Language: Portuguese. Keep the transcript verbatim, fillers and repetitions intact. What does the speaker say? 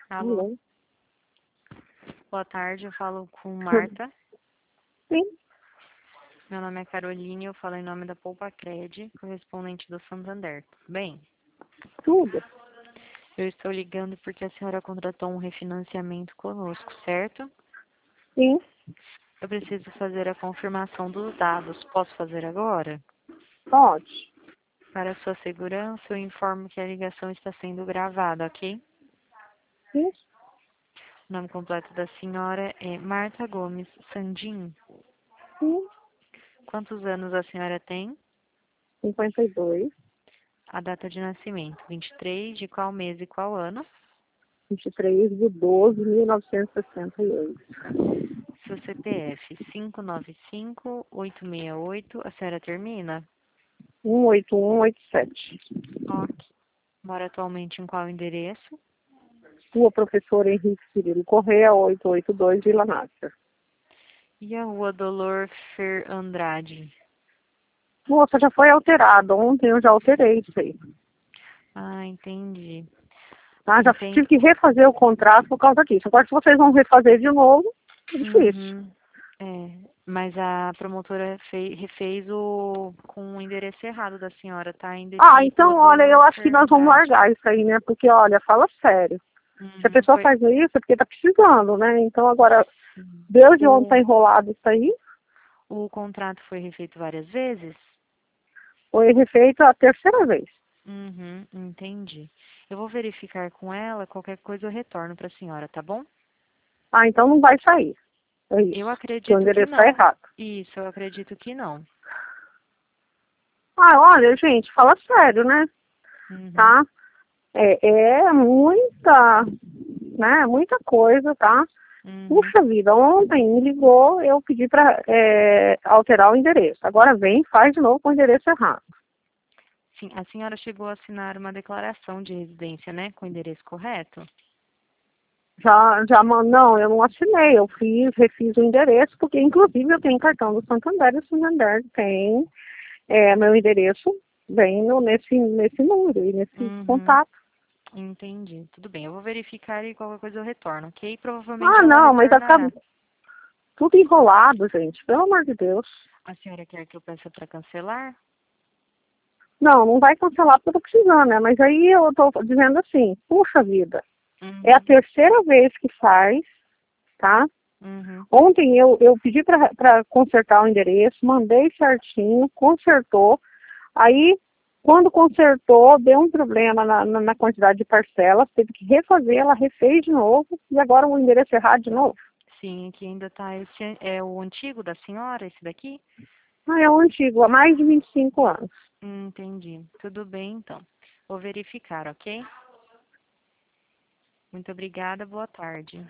Alô, Alô? boa tarde, eu falo com Marta. Sim, Meu nome é Caroline, eu falo em nome da Poupa Cred, correspondente do Santander. Tudo bem? tudo. Eu estou ligando porque a senhora contratou um refinanciamento conosco, certo? Sim, Eu preciso fazer a confirmação dos dados. Posso fazer agora? pode. Para sua segurança, eu informo que a ligação está sendo gravada, ok? Sim, O nome completo da senhora é Marta Gomes Sandim. sim. Quantos anos a senhora tem? cinquenta e dois, A data de nascimento, vinte e três de qual mês e qual ano? vinte e três de doze de mil novecentos e sessenta e oito. Seu C P F, cinco nove cinco, oito seis oito, a senhora termina? um oito um oito sete. Ok. Mora atualmente em qual endereço? Rua Professor Henrique Cirilo Correia, oitocentos e oitenta e dois, Vila Nácer. E a Rua Dolor Fer Andrade? Moça, já foi alterado. Ontem eu já alterei isso aí. Ah, entendi. Tá? Já Entendi. tive que refazer o contrato por causa disso. Agora, se vocês vão refazer de novo, é difícil. Uhum. É, mas a promotora fei- refez o com o endereço errado da senhora, tá? Ainda Ah, esse Rua então, olha, eu Dolor acho que Fer nós vamos Andrade. largar isso aí, né? Porque, olha, fala sério. Se a Uhum, pessoa foi. faz isso, é porque tá precisando, né? Então, agora, Sim. desde onde tá O, enrolado isso aí, o contrato foi refeito várias vezes? foi refeito a terceira vez. Uhum, entendi. Eu vou verificar com ela, qualquer coisa eu retorno para a senhora, tá bom? Ah, então não vai sair. É Eu isso. Que o acredito que endereço tá não. errado. Isso, eu acredito que não. Ah, olha, gente, fala sério, né? Uhum, Tá? É, é muita, né? Muita coisa, tá? uhum. Puxa vida, ontem me ligou, eu pedi para alterar o endereço. Agora vem e faz de novo com o endereço errado. Sim, a senhora chegou a assinar uma declaração de residência, né, com o endereço correto? Já, já, man- não, eu não assinei, eu fiz, refiz o endereço, porque inclusive eu tenho cartão do Santander, e o Santander tem é, meu endereço, vem no, nesse, nesse número e nesse Uhum, contato. entendi. Tudo bem, eu vou verificar e qualquer coisa eu retorno, ok? Provavelmente Ah, ela não, mas vai ficar retornará. tudo enrolado, gente, pelo amor de Deus. A senhora quer que eu peça para cancelar? Não, não vai cancelar porque eu tô precisando, né? Mas aí eu tô dizendo assim, puxa vida, é a Uhum, terceira vez que faz, tá? uhum. Ontem eu, eu pedi para consertar o endereço, mandei certinho, consertou. Aí, quando consertou, deu um problema na, na, na quantidade de parcelas, teve que refazer, ela refez de novo, e agora o endereço errado de novo. Sim, aqui ainda tá esse é o antigo da senhora, esse daqui? Ah, é o antigo, há mais de vinte e cinco anos. Hum, entendi. Tudo bem, então. Vou verificar, ok? Muito obrigada, boa tarde.